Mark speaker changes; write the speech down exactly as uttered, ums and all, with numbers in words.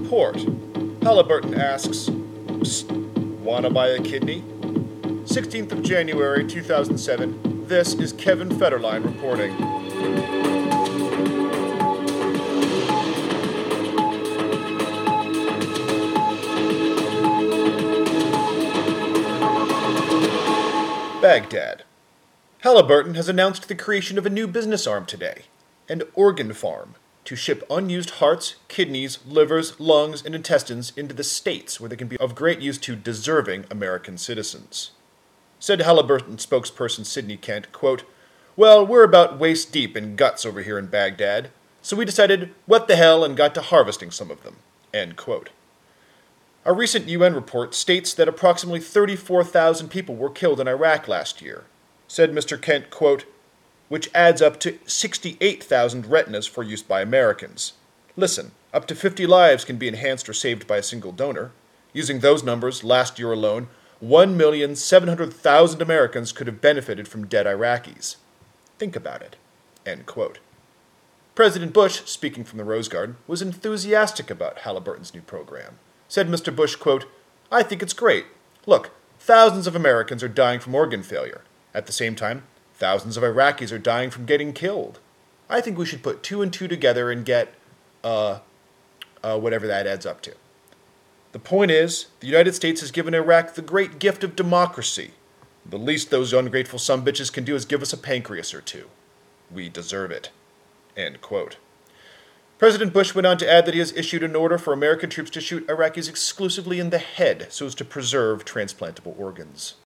Speaker 1: report. Halliburton asks, Psst, wanna buy a kidney? sixteenth of January two thousand seven, this is Kevin Federline reporting. Baghdad. Halliburton has announced the creation of a new business arm today, an organ farm, to ship unused hearts, kidneys, livers, lungs, and intestines into the states where they can be of great use to deserving American citizens. Said Halliburton spokesperson Sidney Kent, quote, "Well, we're about waist deep in guts over here in Baghdad, so we decided, what the hell, and got to harvesting some of them." End quote. A recent U N report states that approximately thirty-four thousand people were killed in Iraq last year. Said Mister Kent, quote, "which adds up to sixty-eight thousand retinas for use by Americans. Listen, up to fifty lives can be enhanced or saved by a single donor. Using those numbers, last year alone, one million seven hundred thousand Americans could have benefited from dead Iraqis. Think about it." End quote. President Bush, speaking from the Rose Garden, was enthusiastic about Halliburton's new program. Said Mister Bush, quote, "I think it's great. Look, thousands of Americans are dying from organ failure. At the same time, thousands of Iraqis are dying from getting killed. I think we should put two and two together and get, uh, uh, whatever that adds up to. The point is, the United States has given Iraq the great gift of democracy. The least those ungrateful sumbitches can do is give us a pancreas or two. We deserve it." End quote. President Bush went on to add that he has issued an order for American troops to shoot Iraqis exclusively in the head so as to preserve transplantable organs.